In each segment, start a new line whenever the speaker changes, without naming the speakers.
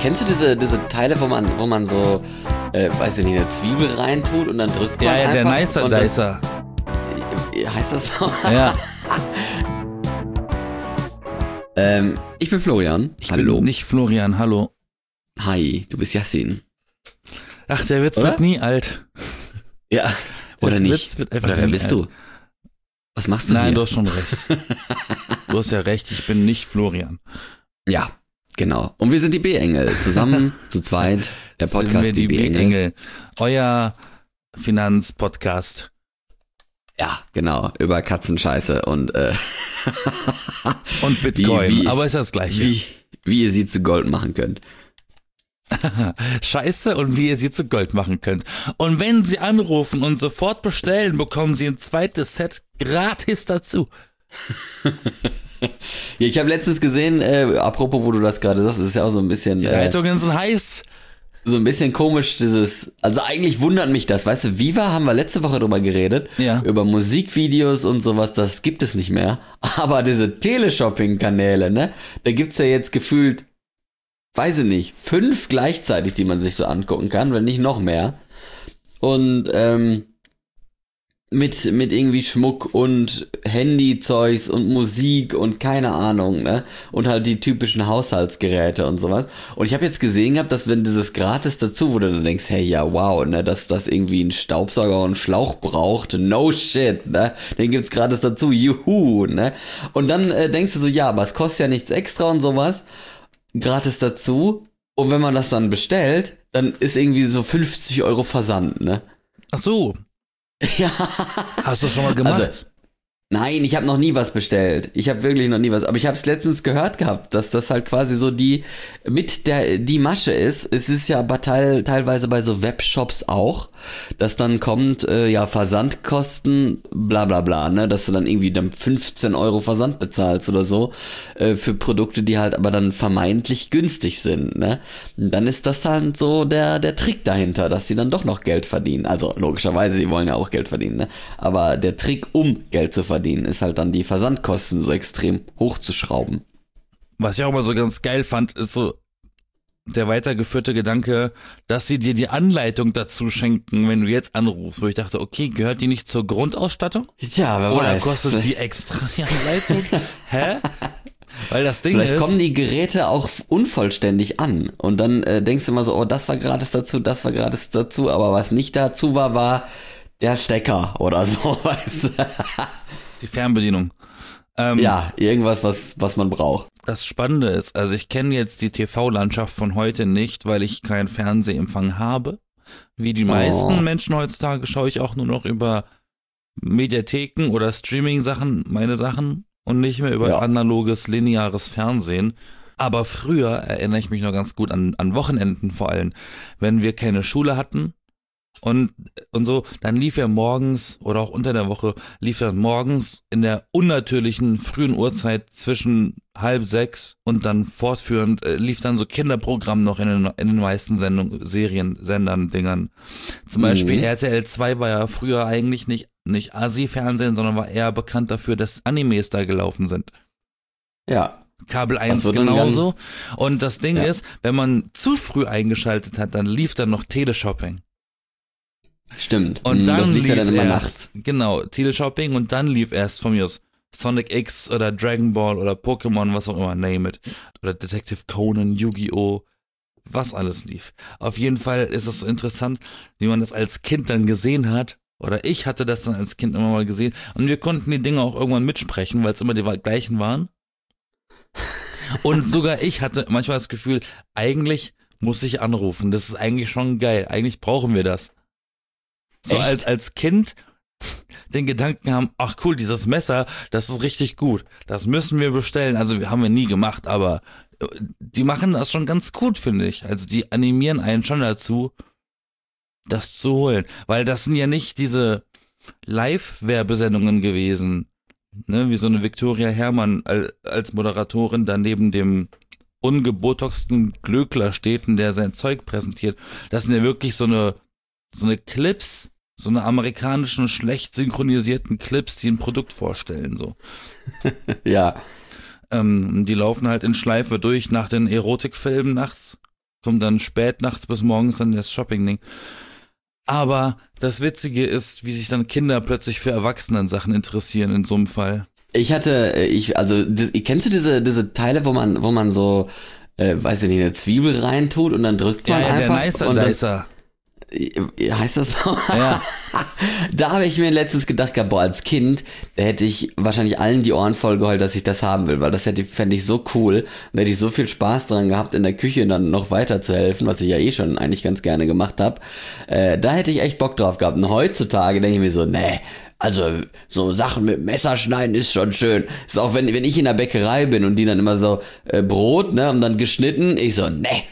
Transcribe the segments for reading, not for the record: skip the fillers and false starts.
Kennst du diese Teile, wo man so, weiß ich nicht, eine Zwiebel reintut und dann drückt man
Ja,
einfach?
der Nicer Dicer.
Heißt das so?
Ja.
Ich bin Florian. Hallo.
Bin nicht Florian, hallo.
Hi, du bist Yassin.
Ach, der Witz
Oder?
wird nie alt.
Ja, oder
Der
nicht?
Witz wird einfach
Oder wer
nie
bist
alt.
du? Was machst du
Nein,
hier?
du hast schon recht. Du hast ja recht, ich bin nicht Florian.
Ja, genau. Und wir sind die B-Engel. Zusammen, zu zweit. Der
Sind wir
Podcast Die B-Engel.
Euer Finanzpodcast.
Ja, genau. Über Katzenscheiße und
Und Bitcoin,
Wie-
aber ist das gleiche.
wie ihr sie zu Gold machen könnt.
Scheiße und wie ihr sie zu Gold machen könnt. Und wenn sie anrufen und sofort bestellen, bekommen sie ein zweites Set gratis dazu.
Ja, ich habe letztens gesehen, apropos, wo du das gerade sagst, ist ja auch so ein bisschen
Die Leitungen sind heiß.
so ein bisschen komisch, also eigentlich wundert mich das, weißt du, Viva haben wir letzte Woche drüber geredet,
Ja.
über Musikvideos und sowas, das gibt es nicht mehr, aber diese Teleshopping-Kanäle, ne, da gibt's ja jetzt gefühlt, weiß ich nicht, 5 gleichzeitig, die man sich so angucken kann, wenn nicht noch mehr, und mit irgendwie Schmuck und Handyzeugs und Musik und keine Ahnung, ne? Und halt die typischen Haushaltsgeräte und sowas. Und ich habe jetzt gesehen gehabt, dass wenn dieses gratis dazu, wo du dann denkst, hey, ja, wow, ne, dass das irgendwie einen Staubsauger und einen Schlauch braucht, no shit, ne? Den gibt's gratis dazu, juhu, ne? Und dann denkst du so, ja, aber es kostet ja nichts extra und sowas, gratis dazu. Und wenn man das dann bestellt, dann ist irgendwie so 50 Euro Versand, ne?
Ach so,
Ja.
hast du schon mal gemacht?
Also, nein, ich habe noch nie was bestellt. Ich habe wirklich noch nie was. Aber ich habe es letztens gehört gehabt, dass das halt quasi so die Masche ist. Es ist ja aber teilweise bei so Webshops auch, dass dann kommt, ja, Versandkosten, bla bla bla, ne, dass du dann irgendwie dann 15 Euro Versand bezahlst oder so, für Produkte, die halt aber dann vermeintlich günstig sind, ne. Und dann ist das halt so der Trick dahinter, dass sie dann doch noch Geld verdienen. Also logischerweise, sie wollen ja auch Geld verdienen, ne. Aber der Trick, um Geld zu verdienen, ist halt dann die Versandkosten so extrem hochzuschrauben.
Was ich auch immer so ganz geil fand, ist so der weitergeführte Gedanke, dass sie dir die Anleitung dazu schenken, wenn du jetzt anrufst, wo ich dachte, okay, gehört die nicht zur Grundausstattung?
Ja, wer
Oder
weiß.
kostet die extra die Anleitung? Hä? Weil das Ding
Vielleicht
ist,
kommen die Geräte auch unvollständig an und dann denkst du immer so, oh, das war gratis dazu, aber was nicht dazu war der Stecker oder so, weißt du?
die Fernbedienung.
Ja, irgendwas, was man braucht.
Das Spannende ist, also ich kenne jetzt die TV-Landschaft von heute nicht, weil ich keinen Fernsehempfang habe. Wie die meisten Menschen heutzutage schaue ich auch nur noch über Mediatheken oder Streaming-Sachen, meine Sachen, und nicht mehr über
Ja.
analoges, lineares Fernsehen. Aber früher erinnere ich mich noch ganz gut an Wochenenden vor allem, wenn wir keine Schule hatten und so, dann lief ja morgens oder auch unter der Woche, lief dann morgens in der unnatürlichen frühen Uhrzeit zwischen 5:30 und dann fortführend lief dann so Kinderprogramm noch in den meisten Sendern, Dingern. Zum Beispiel RTL 2 war ja früher eigentlich nicht Asi-Fernsehen, sondern war eher bekannt dafür, dass Animes da gelaufen sind.
Ja.
Kabel 1
wird dann
genauso. Und das Ding
Ja.
ist, wenn man zu früh eingeschaltet hat, dann lief dann noch Teleshopping.
Stimmt.
Und dann
das lief ja dann immer
erst,
nachts.
genau, Teleshopping und dann lief erst von mir aus Sonic X oder Dragon Ball oder Pokémon, was auch immer, name it. Oder Detective Conan, Yu-Gi-Oh!, was alles lief. Auf jeden Fall ist es so interessant, wie man das als Kind dann gesehen hat. Oder ich hatte das dann als Kind immer mal gesehen. Und wir konnten die Dinge auch irgendwann mitsprechen, weil es immer die gleichen waren. Und sogar ich hatte manchmal das Gefühl, eigentlich muss ich anrufen. Das ist eigentlich schon geil. Eigentlich brauchen wir das. So
Echt?
als Kind den Gedanken haben, ach cool, dieses Messer, das ist richtig gut. Das müssen wir bestellen. Also haben wir nie gemacht, aber die machen das schon ganz gut, finde ich. Also die animieren einen schon dazu, das zu holen. Weil das sind ja nicht diese Live-Werbesendungen gewesen, ne, wie so eine Victoria Herrmann als Moderatorin da neben dem ungebotoxten Glöckler steht und der sein Zeug präsentiert. Das sind ja wirklich so eine Clips, so eine amerikanischen, schlecht synchronisierten Clips, die ein Produkt vorstellen, so.
Ja.
Die laufen halt in Schleife durch nach den Erotikfilmen nachts kommt dann spät nachts bis morgens dann das Shopping-Ding. Aber das Witzige ist, wie sich dann Kinder plötzlich für Erwachsenen-Sachen interessieren in so einem Fall.
Kennst du diese Teile, wo man so, weiß ich nicht, eine Zwiebel reintut und dann drückt man einfach?
Ja, der Nicer Dicer.
Heißt das so?
Ja.
Da habe ich mir letztens gedacht, boah, als Kind, da hätte ich wahrscheinlich allen die Ohren voll geheult, dass ich das haben will, weil das fände ich so cool. Da hätte ich so viel Spaß dran gehabt, in der Küche dann noch weiter zu helfen, was ich ja schon eigentlich ganz gerne gemacht habe. Da hätte ich echt Bock drauf gehabt. Und heutzutage denke ich mir so, nee, also so Sachen mit Messer schneiden ist schon schön. Ist auch wenn ich in der Bäckerei bin und die dann immer so Brot, ne, und dann geschnitten, ich so, nee.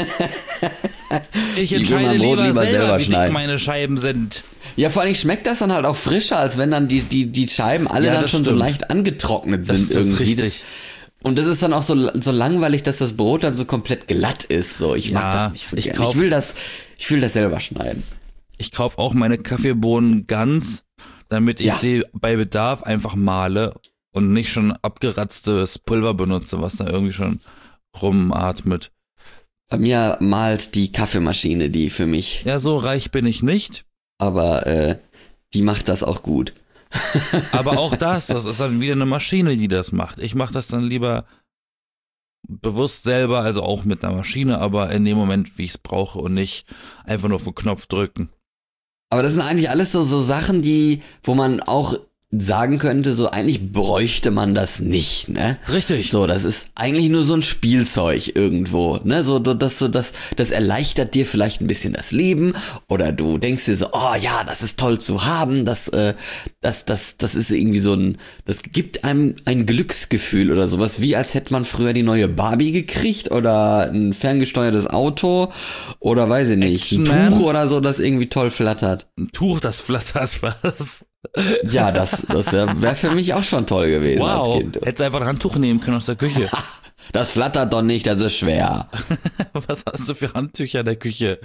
Ich entscheide lieber selber, wie dick meine Scheiben sind.
Ja, vor allem schmeckt das dann halt auch frischer, als wenn dann die Scheiben alle dann schon so leicht angetrocknet sind irgendwie.
Das ist richtig.
Und das ist dann auch so langweilig, dass das Brot dann so komplett glatt ist. So, ich mag das nicht so gerne. Ich will das selber schneiden.
Ich kaufe auch meine Kaffeebohnen ganz, damit ich sie bei Bedarf einfach male und nicht schon abgeratztes Pulver benutze, was da irgendwie schon rumatmet.
Bei mir malt die Kaffeemaschine die für mich.
Ja, so reich bin ich nicht.
Aber die macht das auch gut.
Aber auch das ist dann wieder eine Maschine, die das macht. Ich mache das dann lieber bewusst selber, also auch mit einer Maschine, aber in dem Moment, wie ich es brauche und nicht einfach nur auf den Knopf drücken.
Aber das sind eigentlich alles so Sachen, wo man auch sagen könnte, so eigentlich bräuchte man das nicht, ne?
Richtig.
So, das ist eigentlich nur so ein Spielzeug irgendwo, ne? So, das erleichtert dir vielleicht ein bisschen das Leben oder du denkst dir so, oh ja, das ist toll zu haben, das ist irgendwie so das gibt einem ein Glücksgefühl oder sowas, wie als hätte man früher die neue Barbie gekriegt oder ein ferngesteuertes Auto oder weiß ich nicht, ein Tuch oder so, das irgendwie toll flattert.
Ein Tuch, das flattert, was?
Ja, das wär für mich auch schon toll gewesen als Kind.
Hättest einfach ein Handtuch nehmen können aus der Küche.
Das flattert doch nicht, das ist schwer.
Was hast du für Handtücher in der Küche?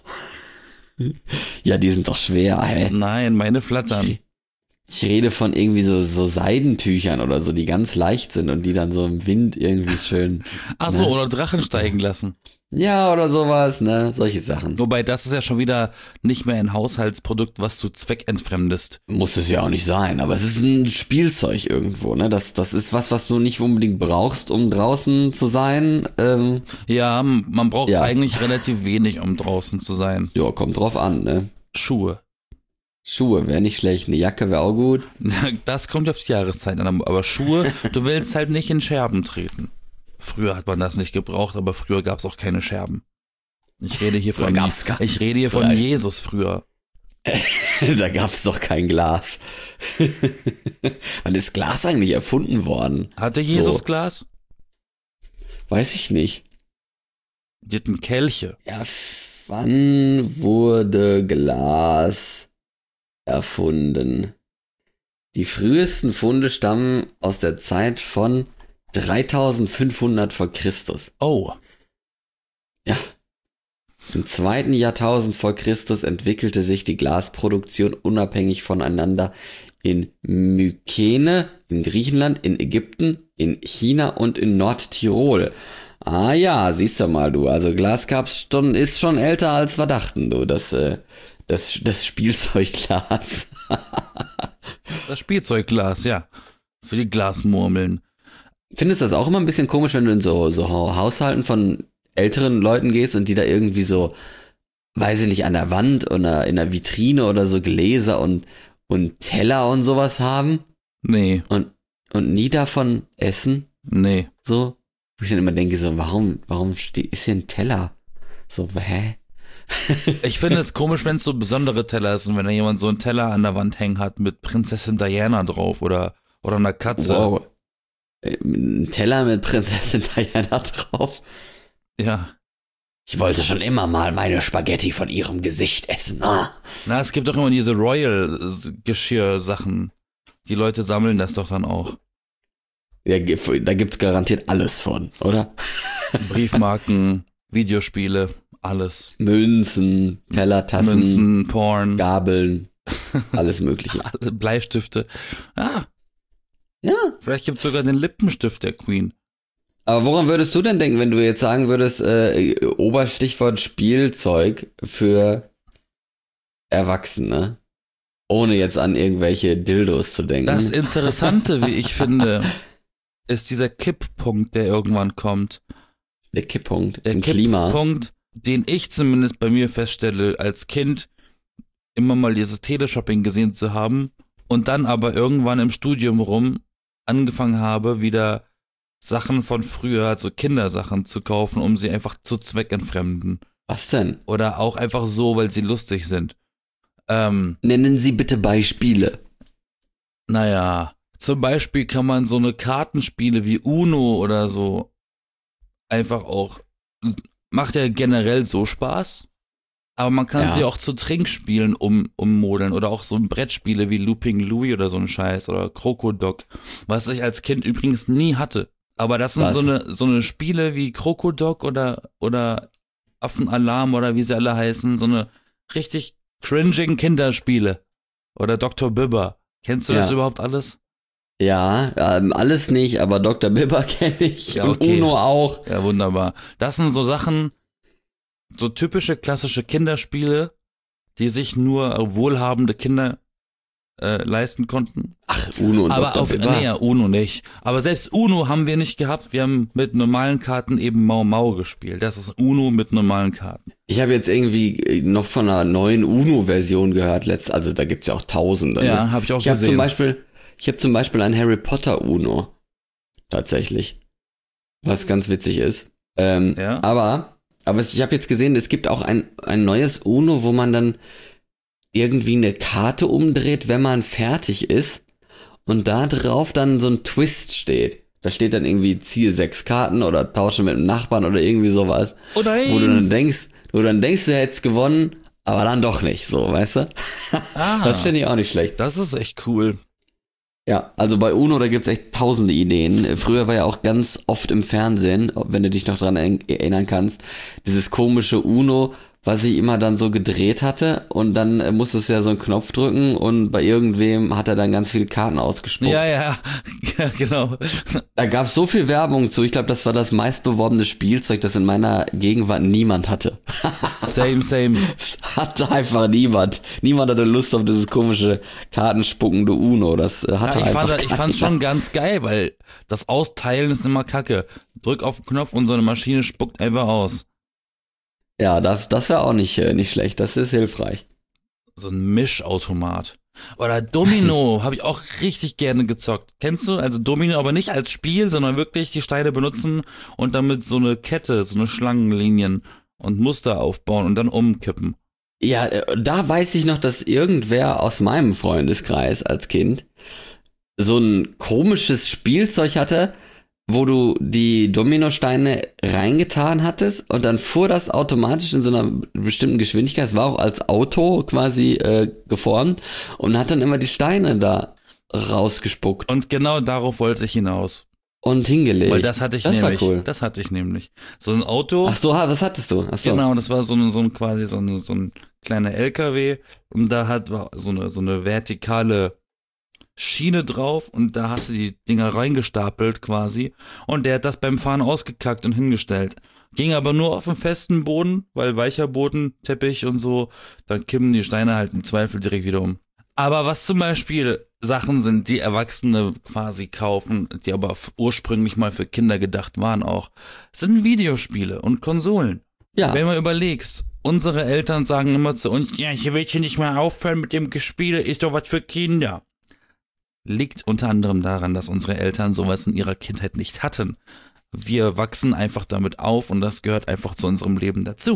Ja, die sind doch schwer, hä?
Nein, meine flattern.
Ich rede von irgendwie so Seidentüchern oder so, die ganz leicht sind und die dann so im Wind irgendwie schön.
Ach so, oder Drachen steigen lassen.
Ja, oder sowas, ne? Solche Sachen.
Wobei, das ist ja schon wieder nicht mehr ein Haushaltsprodukt, was du zweckentfremdest.
Muss es ja auch nicht sein, aber es ist ein Spielzeug irgendwo, ne? Das ist was du nicht unbedingt brauchst, um draußen zu sein.
Ja, man braucht eigentlich relativ wenig, um draußen zu sein.
Ja, kommt drauf an, ne?
Schuhe
wäre nicht schlecht, eine Jacke wäre auch gut.
Das kommt auf die Jahreszeit an, aber Schuhe, du willst halt nicht in Scherben treten. Früher hat man das nicht gebraucht, aber früher gab es auch keine Scherben. Ich rede hier von Jesus früher.
Da gab es doch kein Glas. Wann ist Glas eigentlich erfunden worden?
Hatte Jesus Glas?
Weiß ich nicht.
Die hatten Kelche.
Ja, wann wurde Glas erfunden? Die frühesten Funde stammen aus der Zeit von 3500 vor Christus.
Oh.
Ja. Im 2. Jahrtausend vor Christus entwickelte sich die Glasproduktion unabhängig voneinander in Mykene, in Griechenland, in Ägypten, in China und in Nordtirol. Ah ja, siehst du mal, du. Also Glas ist schon älter als wir dachten, du. Das Spielzeugglas.
Das Spielzeugglas, ja. Für die Glasmurmeln.
Findest du das auch immer ein bisschen komisch, wenn du in so Haushalten von älteren Leuten gehst und die da irgendwie so, weiß ich nicht, an der Wand oder in der Vitrine oder so Gläser und Teller und sowas haben?
Nee.
Und nie davon essen?
Nee.
So? Wo ich dann immer denke so, warum ist hier ein Teller? So, hä?
Ich finde es komisch, wenn es so besondere Teller ist und wenn da jemand so einen Teller an der Wand hängen hat mit Prinzessin Diana drauf oder einer Katze.
Wow. Ein Teller mit Prinzessin Diana drauf?
Ja.
Ich wollte schon immer mal meine Spaghetti von ihrem Gesicht essen. Ah.
Na, es gibt doch immer diese Royal-Geschirr-Sachen. Die Leute sammeln das doch dann auch.
Ja, da gibt's garantiert alles von, oder?
Briefmarken, Videospiele, alles.
Münzen, Tellertassen,
Münzen, Porn,
Gabeln, alles mögliche.
Bleistifte. Ah.
Ja.
Vielleicht gibt's sogar den Lippenstift der Queen.
Aber woran würdest du denn denken, wenn du jetzt sagen würdest, Oberstichwort Spielzeug für Erwachsene? Ohne jetzt an irgendwelche Dildos zu denken.
Das Interessante, wie ich finde, ist dieser Kipppunkt, der irgendwann kommt.
Der Kipppunkt
Der
im Klima.
Kipppunkt, den ich zumindest bei mir feststelle, als Kind immer mal dieses Teleshopping gesehen zu haben und dann aber irgendwann im Studium rum angefangen habe, wieder Sachen von früher, also Kindersachen zu kaufen, um sie einfach zu zweckentfremden.
Was denn?
Oder auch einfach so, weil sie lustig sind.
Nennen Sie bitte Beispiele.
Naja, zum Beispiel kann man so eine Kartenspiele wie Uno oder so einfach auch, macht ja generell so Spaß, aber man kann
Ja.
sie auch zu Trinkspielen ummodeln oder auch so Brettspiele wie Looping Louie oder so ein Scheiß oder Krokodok, was ich als Kind übrigens nie hatte. Aber das sind
Was?
so eine Spiele wie Krokodok oder Affenalarm oder wie sie alle heißen, so eine richtig cringing Kinderspiele. Oder Dr. Bibber. Kennst du das
Ja.
überhaupt alles?
Ja, alles nicht, aber Dr. Bibber kenne ich
Ja,
und
okay.
Uno auch.
Ja, wunderbar. Das sind so Sachen, so typische klassische Kinderspiele, die sich nur wohlhabende Kinder leisten konnten.
Ach, Uno und
Aber
Dr.
auf,
Bibber.
nee, ja, Uno nicht. Aber selbst Uno haben wir nicht gehabt. Wir haben mit normalen Karten eben Mau Mau gespielt. Das ist Uno mit normalen Karten.
Ich habe jetzt irgendwie noch von einer neuen Uno-Version gehört, also da gibt's ja auch Tausende.
Ja,
Ne?
habe ich auch
Ich habe
gesehen.
zum Beispiel ein Harry Potter Uno. Tatsächlich. Was ganz witzig ist.
Ja.
Aber ich habe jetzt gesehen, es gibt auch ein neues Uno, wo man dann irgendwie eine Karte umdreht, wenn man fertig ist und da drauf dann so ein Twist steht. Da steht dann irgendwie ziehe 6 Karten oder tausche mit einem Nachbarn oder irgendwie sowas.
Oh nein!
Wo du dann denkst, du hättest gewonnen, aber dann doch nicht, so, weißt du?
Ah,
Das finde ich auch nicht schlecht.
das ist echt cool.
Ja, also bei Uno, da gibt's echt tausende Ideen. Früher war ja auch ganz oft im Fernsehen, wenn du dich noch dran erinnern kannst, dieses komische Uno, was sich immer dann so gedreht hatte und dann musstest du ja so einen Knopf drücken und bei irgendwem hat er dann ganz viele Karten ausgespuckt.
Ja, ja, ja, genau.
Da gab's so viel Werbung zu. Ich glaube, das war das meistbeworbene Spielzeug, das in meiner Gegenwart niemand hatte.
Same, same.
Das hatte einfach niemand. Niemand hatte Lust auf dieses komische kartenspuckende Uno. Das hatte
Ja,
einfach
ich fand's schon ganz geil, weil das Austeilen ist immer kacke. Drück auf den Knopf und so eine Maschine spuckt einfach aus.
Ja, das wäre auch nicht schlecht. Das ist hilfreich.
So ein Mischautomat. Oder Domino habe ich auch richtig gerne gezockt. Kennst du? Also Domino, aber nicht als Spiel, sondern wirklich die Steine benutzen und damit so eine Kette, so eine Schlangenlinien und Muster aufbauen und dann umkippen.
Ja, da weiß ich noch, dass irgendwer aus meinem Freundeskreis als Kind so ein komisches Spielzeug hatte, wo du die Dominosteine reingetan hattest und dann fuhr das automatisch in so einer bestimmten Geschwindigkeit, es war auch als Auto quasi geformt und hat dann immer die Steine da rausgespuckt
Und genau darauf wollte ich hinaus.
und hingelegt.
Weil das hatte ich
das
nämlich.
war cool.
Das hatte ich nämlich. So ein Auto.
Ach so, was hattest du? Ach so.
Genau, das war so ein quasi so ein kleiner LKW und da war so eine vertikale Schiene drauf und da hast du die Dinger reingestapelt quasi und der hat das beim Fahren ausgekackt und hingestellt. Ging aber nur auf dem festen Boden, weil weicher Boden, Teppich und so, dann kippen die Steine halt im Zweifel direkt wieder um. Aber was zum Beispiel Sachen sind, die Erwachsene quasi kaufen, die aber ursprünglich mal für Kinder gedacht waren auch, sind Videospiele und Konsolen.
Ja.
Wenn man überlegst, unsere Eltern sagen immer zu uns, ja, ich will hier nicht mehr aufhören mit dem Gespiele, ist doch was für Kinder. Liegt unter anderem daran, dass unsere Eltern sowas in ihrer Kindheit nicht hatten. Wir wachsen einfach damit auf und das gehört einfach zu unserem Leben dazu.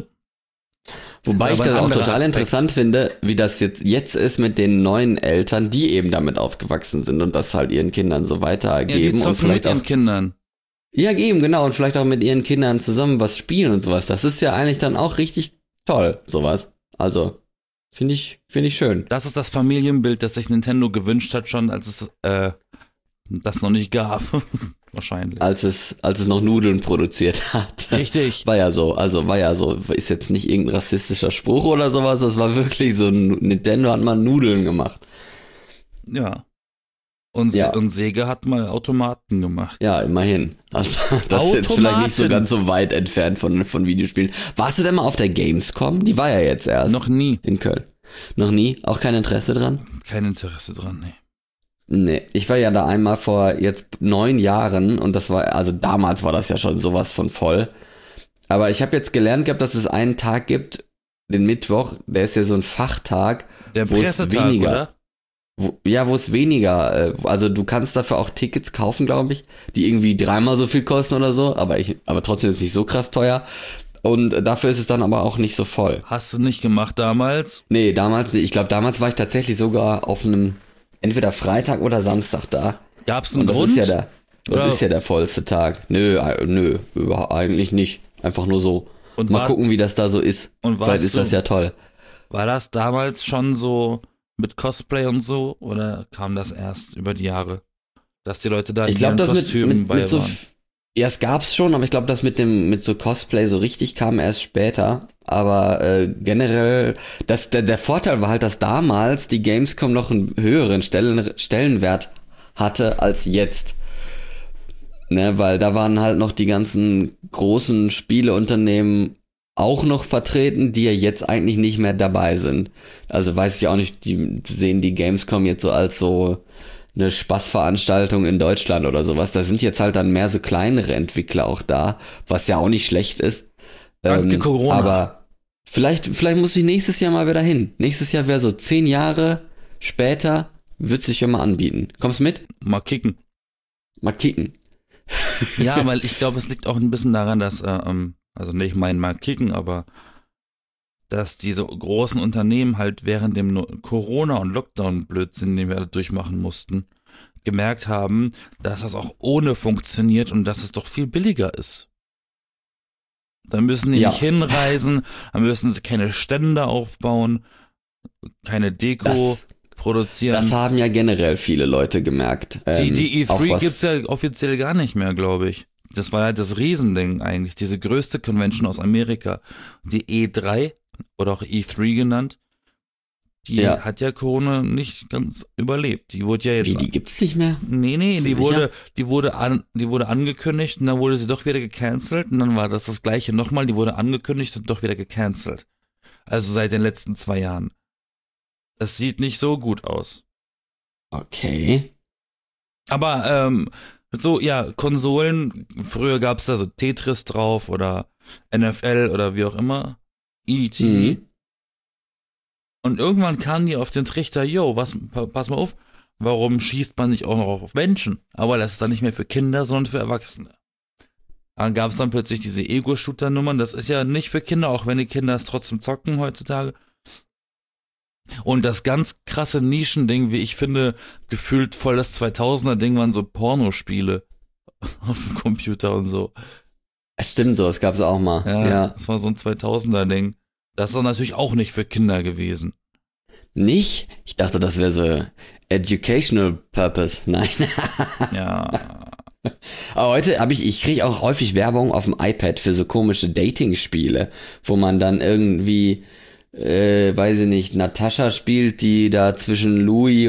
Wobei ich
aber ein
das auch
anderer
total
Aspekt.
interessant finde, wie das jetzt ist mit den neuen Eltern, die eben damit aufgewachsen sind und das halt ihren Kindern so
Ja,
weitergeben
die
und
zocken
vielleicht
mit ihren
auch
Kindern.
ja eben genau und vielleicht auch mit ihren Kindern zusammen was spielen und sowas. Das ist ja eigentlich dann auch richtig toll, sowas. Also finde ich schön.
Das ist das Familienbild, das sich Nintendo gewünscht hat, schon als es das noch nicht gab. Wahrscheinlich.
Als es noch Nudeln produziert hat.
Richtig.
War ja so, ist jetzt nicht irgendein rassistischer Spruch oder sowas, das war wirklich so, Nintendo hat mal Nudeln gemacht.
Ja. Und,
Ja.
und Sega hat mal Automaten gemacht.
Ja, immerhin. Also, das ist jetzt vielleicht nicht so ganz so weit entfernt von Videospielen. Warst du denn mal auf der Gamescom? Die war ja jetzt erst.
Noch nie.
In Köln. Noch nie? Auch kein Interesse dran?
Kein Interesse dran, nee.
Nee, ich war ja da einmal vor jetzt 9 Jahren und das war, also damals war das ja schon sowas von voll. Aber ich habe jetzt gelernt gehabt, dass es einen Tag gibt, den Mittwoch, der ist ja so ein Fachtag,
Der
wo es
Pressetag,
weniger,
oder?
wo es weniger, also du kannst dafür auch Tickets kaufen, glaube ich, die irgendwie 3-mal so viel kosten oder so, aber trotzdem ist es nicht so krass teuer. Und dafür ist es dann aber auch nicht so voll.
Hast du nicht gemacht damals?
Nee, damals nicht. Ich glaube, damals war ich tatsächlich sogar auf einem entweder Freitag oder Samstag da.
Gab's einen
Und das
Grund?
ist ja
Oder-
ist ja der vollste Tag. Nö, eigentlich nicht. Einfach nur so.
Und
Mal
war-
gucken, wie das da so ist.
Und
Vielleicht
warst
ist das
du-
ja toll.
War das damals schon so mit Cosplay und so? Oder kam das erst über die Jahre? Dass die Leute da
Ich
in
glaube,
ihren
das
Kostümen bei
mit so,
waren.
ja, es gab's schon, aber ich glaube, das mit so Cosplay so richtig kam erst später. Aber generell, der Vorteil war halt, dass damals die Gamescom noch einen höheren Stellenwert hatte als jetzt. Ne, weil da waren halt noch die ganzen großen Spieleunternehmen auch noch vertreten, die ja jetzt eigentlich nicht mehr dabei sind. Also weiß ich auch nicht, die sehen die Gamescom jetzt so als so eine Spaßveranstaltung in Deutschland oder sowas. Da sind jetzt halt dann mehr so kleinere Entwickler auch da, was ja auch nicht schlecht ist.
Danke Corona.
Aber vielleicht muss ich nächstes Jahr mal wieder hin. Nächstes Jahr wäre so 10 Jahre später, wird sich ja mal anbieten. Kommst mit?
Mal kicken.
Mal kicken.
Ja, weil ich glaube, es liegt auch ein bisschen daran, dass, also nicht mein mal kicken, aber dass diese großen Unternehmen halt während dem Corona- und Lockdown-Blödsinn, den wir alle durchmachen mussten, gemerkt haben, dass das auch ohne funktioniert und dass es doch viel billiger ist. Dann müssen die
Ja.
nicht hinreisen, dann müssen sie keine Stände aufbauen, keine Deko
Das
produzieren.
haben ja generell viele Leute gemerkt.
Die
auch
E3
was-
gibt's ja offiziell gar nicht mehr, glaube ich. Das war halt das Riesending eigentlich, diese größte Convention aus Amerika. Die E3 oder auch E3 genannt, die
Ja.
hat ja Corona nicht ganz überlebt. Die wurde ja jetzt.
Wie, die gibt's nicht mehr?
Nee,
Bist
die
du
wurde angekündigt und dann wurde sie doch wieder gecancelt und dann war das gleiche nochmal, die wurde angekündigt und doch wieder gecancelt. Also seit den letzten 2 Jahren. Das sieht nicht so gut aus.
Okay.
Aber so, ja, Konsolen, früher gab's da so Tetris drauf oder NFL oder wie auch immer. E.T.
Mhm.
Und irgendwann kamen die auf den Trichter, pass mal auf, warum schießt man nicht auch noch auf Menschen? Aber das ist dann nicht mehr für Kinder, sondern für Erwachsene. Dann gab's dann plötzlich diese Ego-Shooter-Nummern, das ist ja nicht für Kinder, auch wenn die Kinder es trotzdem zocken heutzutage. Und das ganz krasse Nischending, wie ich finde, gefühlt voll das 2000er-Ding waren so Pornospiele auf dem Computer und so.
Es stimmt so, es gab's auch mal. Ja.
Das war so ein 2000er-Ding. Das ist dann natürlich auch nicht für Kinder gewesen.
Nicht? Ich dachte, das wäre so educational purpose. Nein.
Ja.
Aber heute ich kriege auch häufig Werbung auf dem iPad für so komische Dating-Spiele, wo man dann irgendwie, weiß ich nicht, Natascha spielt, die da zwischen Louis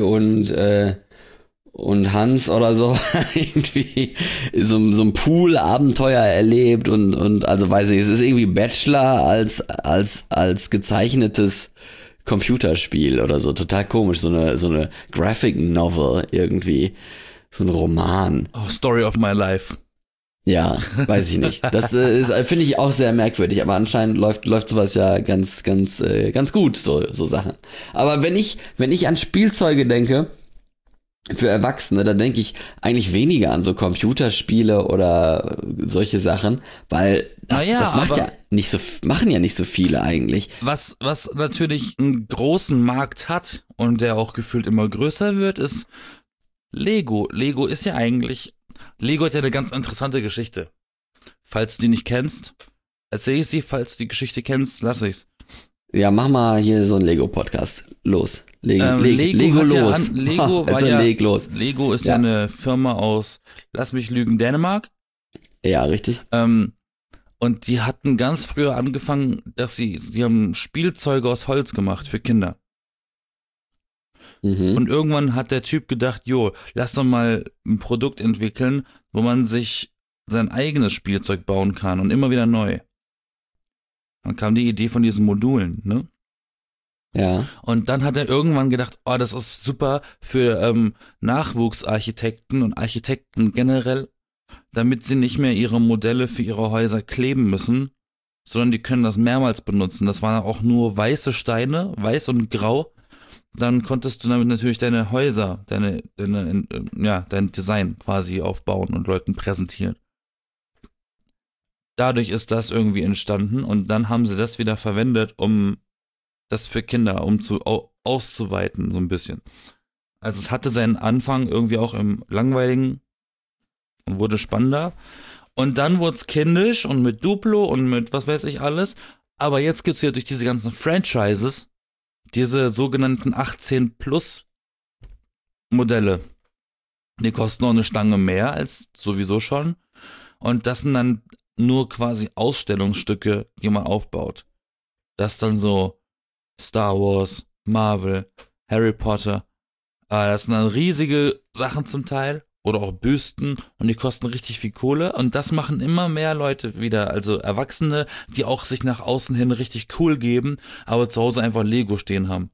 und Hans oder so irgendwie so ein Pool-Abenteuer erlebt und also weiß ich, es ist irgendwie Bachelor als gezeichnetes Computerspiel oder so, total komisch, so eine Graphic Novel irgendwie, so ein Roman.
Oh, Story of my life.
Ja, weiß ich nicht. Das finde ich auch sehr merkwürdig, aber anscheinend läuft sowas ja ganz gut, so Sachen. Aber wenn ich an Spielzeuge denke, für Erwachsene, dann denke ich eigentlich weniger an so Computerspiele oder solche Sachen, weil das machen ja nicht so viele eigentlich.
Was natürlich einen großen Markt hat und der auch gefühlt immer größer wird, ist Lego. Lego hat ja eine ganz interessante Geschichte. Falls du die nicht kennst, erzähl ich sie. Falls du die Geschichte kennst, lass ich's.
Ja, mach mal hier so einen Lego-Podcast. Los. Lego
hat ja
los.
Lego war
Also
ja,
leg los.
Lego ist ja eine Firma aus, lass mich lügen, Dänemark.
Ja, richtig.
Und die hatten ganz früher angefangen, die haben Spielzeuge aus Holz gemacht für Kinder. Und irgendwann hat der Typ gedacht, jo, lass doch mal ein Produkt entwickeln, wo man sich sein eigenes Spielzeug bauen kann und immer wieder neu. Dann kam die Idee von diesen Modulen, ne?
Ja.
Und dann hat er irgendwann gedacht, oh, das ist super für Nachwuchsarchitekten und Architekten generell, damit sie nicht mehr ihre Modelle für ihre Häuser kleben müssen, sondern die können das mehrmals benutzen. Das waren auch nur weiße Steine, weiß und grau. Dann konntest du damit natürlich deine Häuser, dein Design quasi aufbauen und Leuten präsentieren. Dadurch ist das irgendwie entstanden und dann haben sie das wieder verwendet, um das für Kinder, auszuweiten, so ein bisschen. Also es hatte seinen Anfang irgendwie auch im Langweiligen und wurde spannender. Und dann wurde es kindisch und mit Duplo und mit was weiß ich alles. Aber jetzt gibt's ja durch diese ganzen Franchises diese sogenannten 18+ Modelle. Die kosten noch eine Stange mehr als sowieso schon. Und das sind dann nur quasi Ausstellungsstücke, die man aufbaut. Das ist dann so Star Wars, Marvel, Harry Potter. Das sind dann riesige Sachen zum Teil. Oder auch Büsten und die kosten richtig viel Kohle und das machen immer mehr Leute wieder, also Erwachsene, die auch sich nach außen hin richtig cool geben, aber zu Hause einfach Lego stehen haben.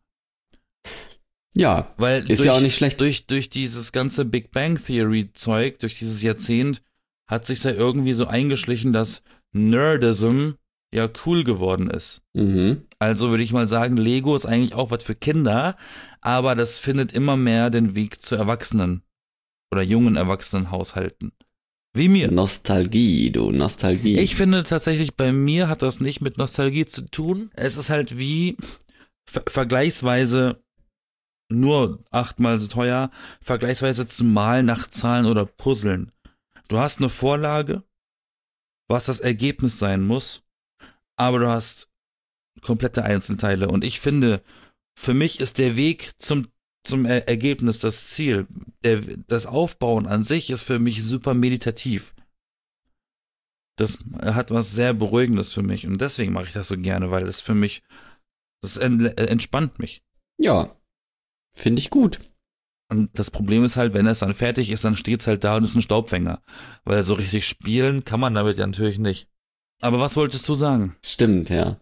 Ja,
weil
ist ja auch nicht schlecht.
Durch dieses ganze Big Bang Theory Zeug, durch dieses Jahrzehnt, hat sich ja irgendwie so eingeschlichen, dass Nerdism ja cool geworden ist. Also würde ich mal sagen, Lego ist eigentlich auch was für Kinder, aber das findet immer mehr den Weg zu Erwachsenen. Oder jungen Erwachsenenhaushalten. Wie mir.
Nostalgie.
Ich finde tatsächlich, bei mir hat das nicht mit Nostalgie zu tun. Es ist halt wie vergleichsweise nur 8-mal so teuer, vergleichsweise zu malen nach Zahlen oder Puzzeln. Du hast eine Vorlage, was das Ergebnis sein muss, aber du hast komplette Einzelteile. Und ich finde, für mich ist der Weg zum Ergebnis das Ziel. Das Aufbauen an sich ist für mich super meditativ. Das hat was sehr Beruhigendes für mich und deswegen mache ich das so gerne, weil es für mich, das entspannt mich.
Ja, finde ich gut.
Und das Problem ist halt, wenn es dann fertig ist, dann steht's halt da und ist ein Staubfänger. Weil so richtig spielen kann man damit ja natürlich nicht. Aber was wolltest du sagen?
Stimmt, ja.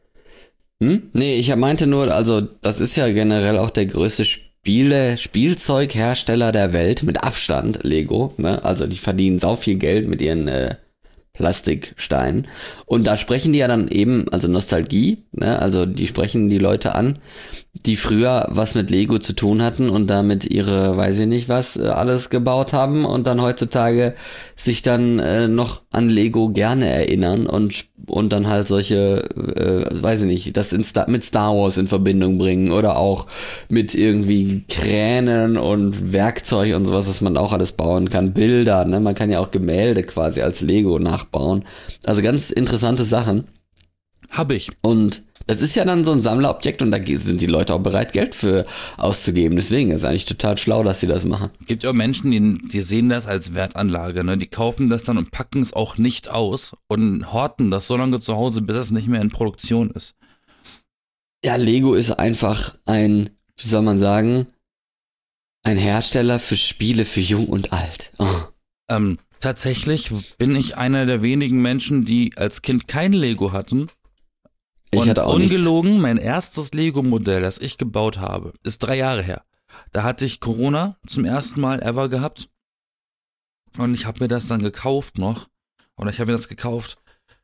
Nee, ich meinte nur, also das ist ja generell auch der größte Spielzeughersteller der Welt, mit Abstand, Lego, ne? Also die verdienen sau viel Geld mit ihren Plastiksteinen. Und da sprechen die ja dann eben, also Nostalgie, ne? Also die sprechen die Leute an, die früher was mit Lego zu tun hatten und damit ihre, weiß ich nicht was, alles gebaut haben und dann heutzutage sich dann noch an Lego gerne erinnern und dann halt solche, weiß ich nicht, das mit Star Wars in Verbindung bringen oder auch mit irgendwie Kränen und Werkzeug und sowas, was man auch alles bauen kann, Bilder, ne? Man kann ja auch Gemälde quasi als Lego nachbauen. Also ganz interessante Sachen.
Hab ich.
Und das ist ja dann so ein Sammlerobjekt und da sind die Leute auch bereit, Geld für auszugeben. Deswegen ist es eigentlich total schlau, dass sie das machen.
Gibt ja auch Menschen, die sehen das als Wertanlage, ne? Die kaufen das dann und packen es auch nicht aus und horten das so lange zu Hause, bis es nicht mehr in Produktion ist.
Ja, Lego ist einfach ein, wie soll man sagen, ein Hersteller für Spiele für Jung und Alt. Oh.
Tatsächlich bin ich einer der wenigen Menschen, die als Kind kein Lego hatten.
Ich hatte auch
ungelogen,
nichts.
mein erstes Lego-Modell, das ich gebaut habe, ist 3 Jahre her. Da hatte ich Corona zum ersten Mal ever gehabt. Und ich habe mir das dann gekauft noch. Und ich habe mir das gekauft,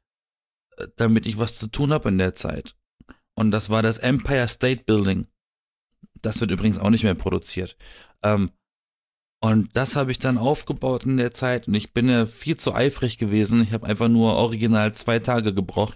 damit ich was zu tun habe in der Zeit. Und das war das Empire State Building. Das wird übrigens auch nicht mehr produziert. Und das habe ich dann aufgebaut in der Zeit. Und ich bin ja viel zu eifrig gewesen. Ich habe einfach nur original 2 Tage gebraucht.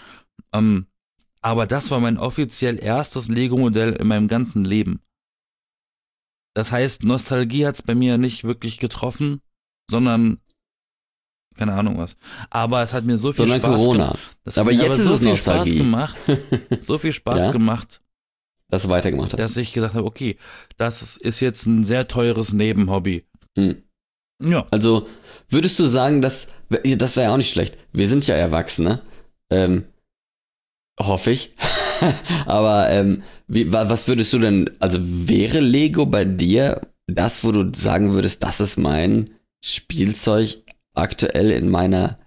Aber das war mein offiziell erstes Lego-Modell in meinem ganzen Leben. Das heißt, Nostalgie hat's bei mir nicht wirklich getroffen, sondern keine Ahnung was. Aber es hat mir so viel Spaß gemacht.
Aber jetzt ist es Nostalgie.
So viel Spaß gemacht,
dass du weitergemacht hast.
Dass ich gesagt habe, okay, das ist jetzt ein sehr teures Nebenhobby.
Ja. Also würdest du sagen, das wäre ja auch nicht schlecht. Wir sind ja Erwachsene. Hoffe ich. Aber was würdest du denn, also wäre Lego bei dir das, wo du sagen würdest, das ist mein Spielzeug aktuell in meiner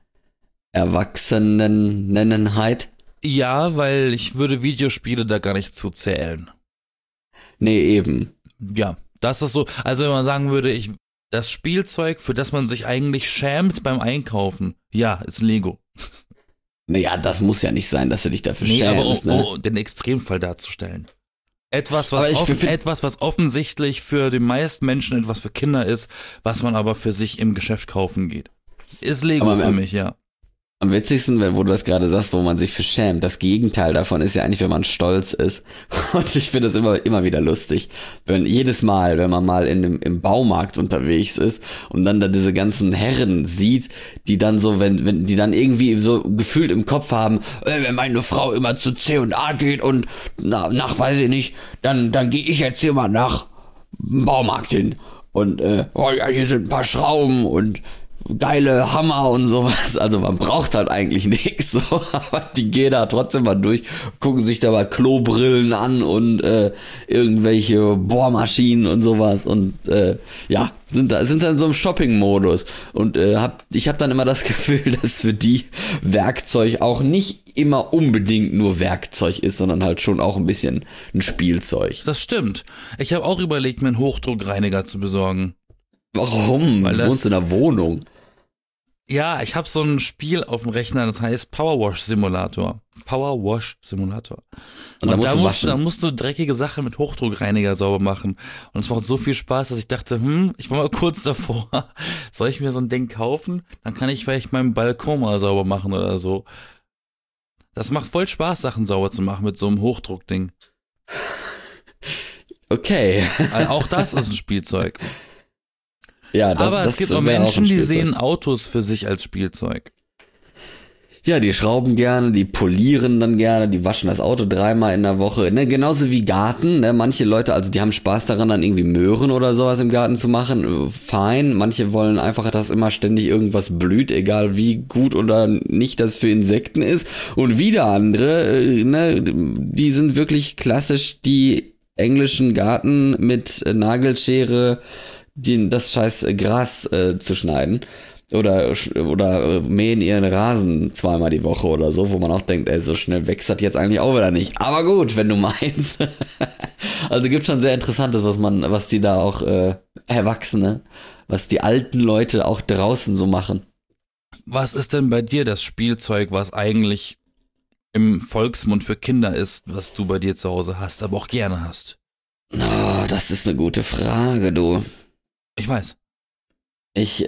Erwachsenenheit?
Ja, weil ich würde Videospiele da gar nicht zu zählen.
Nee, eben.
Ja, das ist so, also wenn man sagen würde, das Spielzeug, für das man sich eigentlich schämt beim Einkaufen, ja, ist Lego.
Naja, das muss ja nicht sein, dass du dich dafür
Nee, aber
schämst, ne?
den Extremfall darzustellen. Etwas,
Aber
was offensichtlich für die meisten Menschen etwas für Kinder ist, was man aber für sich im Geschäft kaufen geht. Ist Lego für mich, ja.
Am witzigsten, wo du das gerade sagst, wo man sich für schämt, das Gegenteil davon ist ja eigentlich, wenn man stolz ist. Und ich finde das immer wieder lustig. Jedes Mal, wenn man mal im Baumarkt unterwegs ist und dann da diese ganzen Herren sieht, die dann so, wenn die dann irgendwie so gefühlt im Kopf haben, wenn meine Frau immer zu C&A geht und nach weiß ich nicht, dann gehe ich jetzt hier mal nach Baumarkt hin. Und oh ja, hier sind ein paar Schrauben und geile Hammer und sowas. Also man braucht halt eigentlich nichts, so, aber die gehen da trotzdem mal durch, gucken sich da mal Klobrillen an und irgendwelche Bohrmaschinen und sowas und ja, sind dann so im Shopping-Modus. Und ich habe dann immer das Gefühl, dass für die Werkzeug auch nicht immer unbedingt nur Werkzeug ist, sondern halt schon auch ein bisschen ein Spielzeug.
Das stimmt. Ich habe auch überlegt, mir einen Hochdruckreiniger zu besorgen.
Warum? Du wohnst in einer Wohnung.
Ja, ich habe so ein Spiel auf dem Rechner, das heißt Powerwash Simulator. Und da musst du dreckige Sachen mit Hochdruckreiniger sauber machen. Und es macht so viel Spaß, dass ich dachte, ich war mal kurz davor, soll ich mir so ein Ding kaufen? Dann kann ich vielleicht meinen Balkon mal sauber machen oder so. Das macht voll Spaß, Sachen sauber zu machen mit so einem Hochdruckding.
Okay.
Also auch das ist ein Spielzeug.
Ja,
aber es gibt auch Menschen, die sehen Autos für sich als Spielzeug.
Ja, die schrauben gerne, die polieren dann gerne, die waschen das Auto 3-mal in der Woche. Ne, genauso wie Garten. Ne? Manche Leute, also die haben Spaß daran, dann irgendwie Möhren oder sowas im Garten zu machen. Fein. Manche wollen einfach, dass immer ständig irgendwas blüht, egal wie gut oder nicht das für Insekten ist. Und wieder andere, ne, die sind wirklich klassisch die englischen Garten mit Nagelschere, das scheiß Gras zu schneiden oder mähen ihren Rasen 2-mal die Woche oder so, wo man auch denkt, ey, so schnell wächst das jetzt eigentlich auch wieder nicht. Aber gut, wenn du meinst. Also gibt schon sehr Interessantes, was die da auch Erwachsene, was die alten Leute auch draußen so machen.
Was ist denn bei dir das Spielzeug, was eigentlich im Volksmund für Kinder ist, was du bei dir zu Hause hast, aber auch gerne hast?
Oh, das ist eine gute Frage, du.
Ich weiß.
Weiß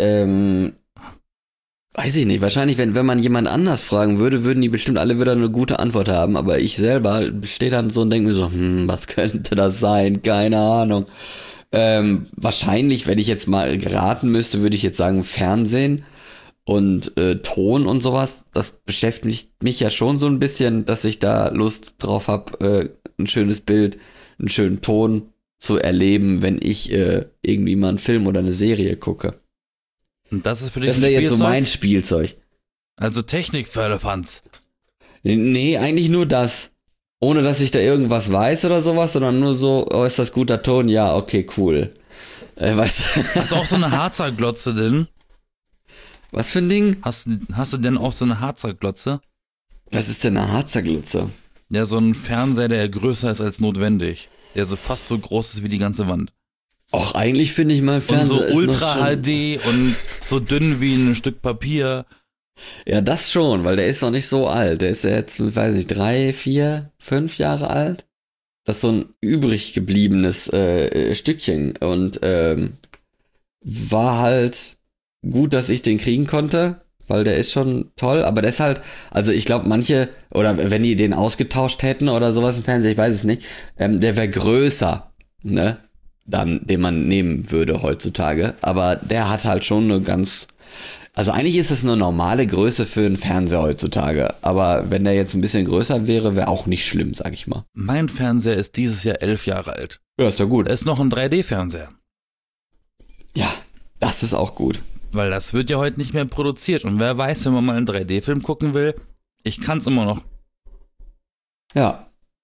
ich nicht. Wahrscheinlich, wenn man jemand anders fragen würde, würden die bestimmt alle wieder eine gute Antwort haben. Aber ich selber stehe dann so und denke mir so, was könnte das sein? Keine Ahnung. Wahrscheinlich, wenn ich jetzt mal raten müsste, würde ich jetzt sagen Fernsehen und Ton und sowas. Das beschäftigt mich ja schon so ein bisschen, dass ich da Lust drauf habe, ein schönes Bild, einen schönen Ton zu erleben, wenn ich irgendwie mal einen Film oder eine Serie gucke.
Und das ist für dich
das wäre jetzt so mein Spielzeug.
Also Technik für Elefants.
Nee, eigentlich nur das. Ohne, dass ich da irgendwas weiß oder sowas, sondern nur so, oh, ist das guter Ton? Ja, okay, cool.
Hast du auch so eine Harzer-Glotze denn?
Was für ein Ding?
Hast du denn auch so eine Harzer-Glotze?
Was ist denn eine Harzer-Glotze?
Ja, so ein Fernseher, der größer ist als notwendig. Der so fast so groß ist wie die ganze Wand.
Och, eigentlich finde ich mal Fernseher
und so Ultra HD und so dünn wie ein Stück Papier.
Ja, das schon, weil der ist noch nicht so alt. Der ist ja jetzt, weiß ich, 3, 4, 5 Jahre alt. Das ist so ein übrig gebliebenes Stückchen und war halt gut, dass ich den kriegen konnte, weil der ist schon toll, aber der ist halt, also ich glaube manche, oder wenn die den ausgetauscht hätten oder sowas im Fernsehen, ich weiß es nicht, der wäre größer, ne, dann, den man nehmen würde heutzutage, aber der hat halt schon eine ganz, also eigentlich ist es eine normale Größe für einen Fernseher heutzutage, aber wenn der jetzt ein bisschen größer wäre, wäre auch nicht schlimm, sag ich mal.
Mein Fernseher ist dieses Jahr 11 Jahre alt.
Ja, ist ja gut.
Er ist noch ein 3D-Fernseher.
Ja, das ist auch gut.
Weil das wird ja heute nicht mehr produziert. Und wer weiß, wenn man mal einen 3D-Film gucken will, ich kann's immer noch.
Ja,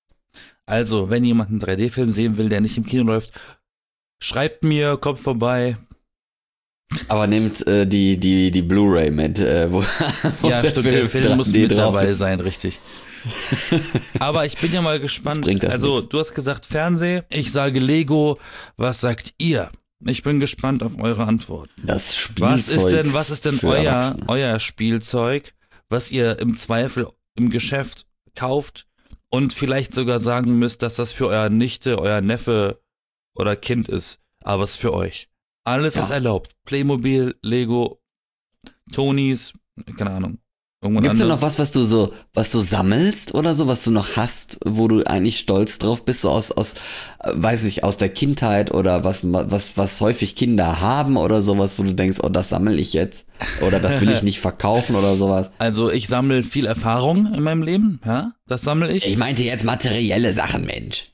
Also, wenn jemand einen 3D-Film sehen will, der nicht im Kino läuft, schreibt mir, kommt vorbei.
Aber nehmt die Blu-ray mit, wo
Ja, stimmt, der Film muss
3D
mit
drauf
dabei
ist.
sein, richtig. Aber ich bin ja mal gespannt.
Bringt das
Also,
nichts.
du hast gesagt Fernseh, ich sage Lego. Was sagt ihr? Ich bin gespannt auf eure Antwort.
Das Spielzeug.
Was ist denn
für Erwachsene.
euer Spielzeug, was ihr im Zweifel im Geschäft kauft und vielleicht sogar sagen müsst, dass das für euer Nichte, euer Neffe oder Kind ist, aber es ist für euch. Alles
Ja.
ist erlaubt. Playmobil, Lego, Tonys, keine Ahnung. Irgendwann
Gibt's denn
andere.
noch was du sammelst oder so, was du noch hast, wo du eigentlich stolz drauf bist, so aus weiß nicht, aus der Kindheit oder was häufig Kinder haben oder sowas, wo du denkst, oh, das sammle ich jetzt oder das will ich nicht verkaufen oder sowas?
Also ich sammle viel Erfahrung in meinem Leben, ja, das sammle ich.
Ich meinte jetzt materielle Sachen, Mensch.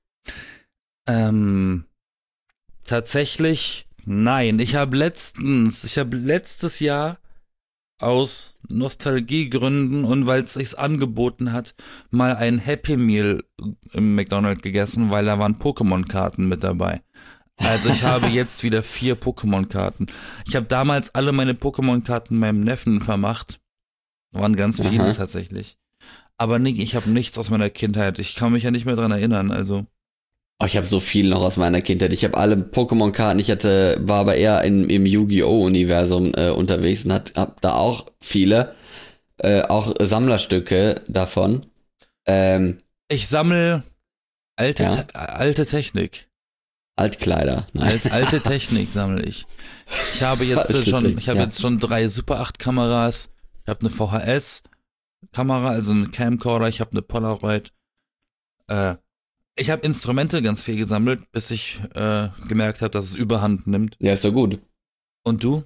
Tatsächlich, nein. Ich habe letztes Jahr aus Nostalgiegründen und weil es sich angeboten hat, mal ein Happy Meal im McDonald's gegessen, weil da waren Pokémon-Karten mit dabei. Also ich habe jetzt wieder 4 Pokémon-Karten. Ich habe damals alle meine Pokémon-Karten meinem Neffen vermacht. Waren ganz viele
Aha.
tatsächlich. Aber nee, ich habe nichts aus meiner Kindheit. Ich kann mich ja nicht mehr dran erinnern, also.
Oh, ich habe so viel noch aus meiner Kindheit. Ich habe alle Pokémon-Karten. War aber eher im Yu-Gi-Oh!-Universum unterwegs und hab da auch viele, auch Sammlerstücke davon.
Ich sammle alte,
Ja.
alte Technik.
Altkleider. Nein.
Alte Technik sammle ich. Ich habe jetzt
Alte
schon,
Technik,
ich habe
ja.
jetzt schon 3 Super 8 Kameras. Ich habe eine VHS-Kamera, also eine Camcorder. Ich habe eine Polaroid. Ich habe Instrumente ganz viel gesammelt, bis ich gemerkt habe, dass es Überhand nimmt.
Ja, ist doch gut.
Und du?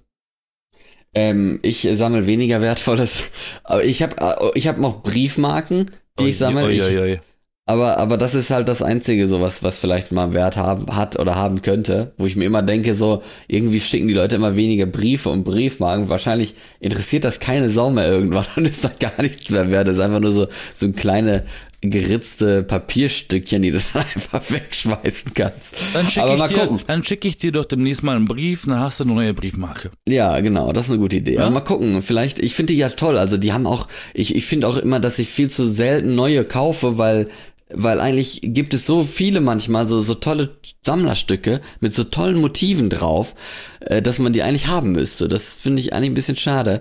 Ich sammle weniger Wertvolles. Aber ich hab noch Briefmarken, die ich sammle.
Uiuiui.
Aber das ist halt das Einzige, so was vielleicht mal Wert hat oder haben könnte, wo ich mir immer denke, so, irgendwie schicken die Leute immer weniger Briefe und Briefmarken. Wahrscheinlich interessiert das keine Sau mehr irgendwann und ist da gar nichts mehr wert. Das ist einfach nur so ein kleine geritzte Papierstückchen, die du dann einfach wegschmeißen kannst.
Dann
Aber mal gucken.
schicke ich dir doch demnächst mal einen Brief, dann hast du eine neue Briefmarke.
Ja, genau, das ist eine gute Idee.
Ja?
Aber mal gucken, vielleicht, ich finde die ja toll, also die haben auch, ich finde auch immer, dass ich viel zu selten neue kaufe, weil eigentlich gibt es so viele manchmal so tolle Sammlerstücke mit so tollen Motiven drauf, dass man die eigentlich haben müsste. Das finde ich eigentlich ein bisschen schade.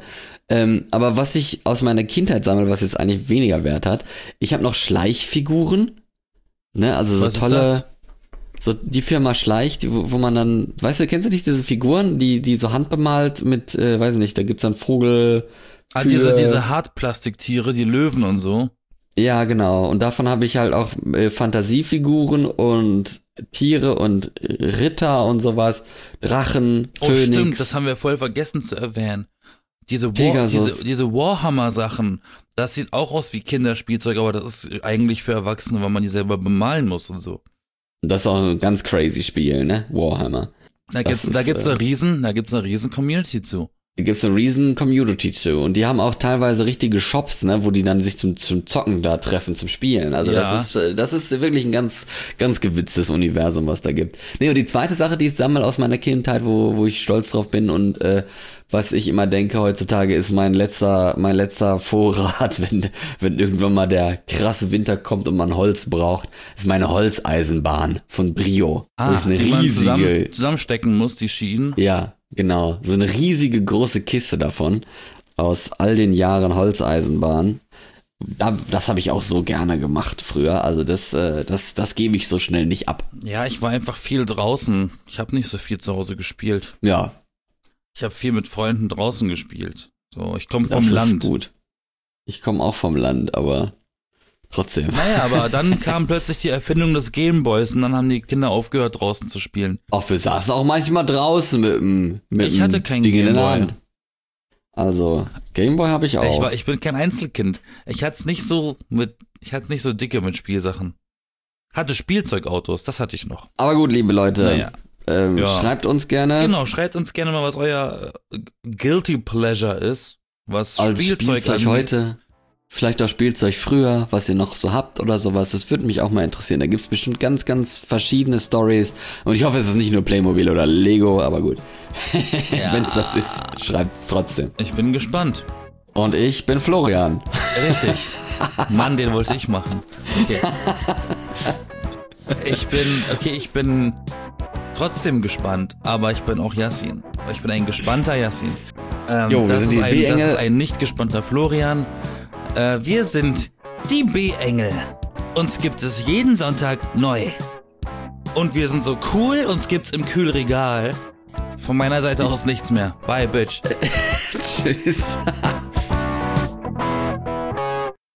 Aber was ich aus meiner Kindheit sammle, was jetzt eigentlich weniger Wert hat, ich habe noch Schleichfiguren, ne, also so
Was ist
tolle,
das?
so die Firma Schleich, wo man dann, weißt du, kennst du nicht diese Figuren, die so handbemalt mit, weiß nicht, da gibt's dann Vogel,
Diese Hartplastiktiere, die Löwen und so.
ja, genau. Und davon habe ich halt auch Fantasiefiguren und Tiere und Ritter und sowas. Drachen,
Oh,
Phönix.
stimmt, das haben wir voll vergessen zu erwähnen. Diese
Pegasus.
Warhammer-Sachen, das sieht auch aus wie Kinderspielzeug, aber das ist eigentlich für Erwachsene, weil man die selber bemalen muss und so.
Das ist auch ein ganz crazy Spiel, ne? Warhammer.
Da gibt's eine riesen Community zu.
Da gibt's eine riesen Community zu. Und die haben auch teilweise richtige Shops, ne? Wo die dann sich zum Zocken da treffen, zum Spielen. Also
Ja.
das ist wirklich ein ganz, ganz gewitztes Universum, was da gibt. Nee, und die zweite Sache, die ich sammle aus meiner Kindheit, wo ich stolz drauf bin und was ich immer denke heutzutage, ist mein letzter Vorrat, wenn irgendwann mal der krasse Winter kommt und man Holz braucht, ist meine Holzeisenbahn von Brio. Wo ich eine
Die man
riesige,
zusammenstecken muss, die Schienen.
ja, genau, so eine riesige große Kiste davon aus all den Jahren Holzeisenbahn. Das habe ich auch so gerne gemacht früher. Also das gebe ich so schnell nicht ab.
Ja, ich war einfach viel draußen. Ich habe nicht so viel zu Hause gespielt.
Ja,
Ich habe viel mit Freunden draußen gespielt. So, ich komme
das
vom
ist
Land.
gut. Ich komme auch vom Land, aber trotzdem.
Naja, aber dann kam plötzlich die Erfindung des Gameboys und dann haben die Kinder aufgehört, draußen zu spielen.
Auch wir saßen auch manchmal draußen mit
Ich hatte kein
Ding in der
Gameboy.
Hand. Also, Gameboy habe ich auch.
Ich bin kein Einzelkind. Ich hatte nicht so dicke mit Spielsachen. Hatte Spielzeugautos, das hatte ich noch.
Aber gut, liebe Leute,
Naja. Ja.
schreibt uns gerne
Genau, schreibt uns gerne mal, was euer Guilty Pleasure ist, was
als
Spielzeug
Spielzeug
angeht.
heute Vielleicht auch Spielzeug früher, was ihr noch so habt oder sowas. Das würde mich auch mal interessieren. Da gibt's bestimmt ganz, ganz verschiedene Stories. Und ich hoffe, es ist nicht nur Playmobil oder Lego, aber gut.
Ja.
Wenn es das ist, schreibt's trotzdem.
Ich bin gespannt.
Und ich bin Florian.
Richtig. Mann, den wollte ich machen. Okay. Ich bin trotzdem gespannt, aber ich bin auch Yassin. Ich bin ein gespannter Yassin. Das ist ein nicht gespannter Florian. Wir sind die B-Engel. Uns gibt es jeden Sonntag neu. Und wir sind so cool, uns gibt's im Kühlregal. Von meiner Seite aus nichts mehr. Bye, Bitch.
Tschüss.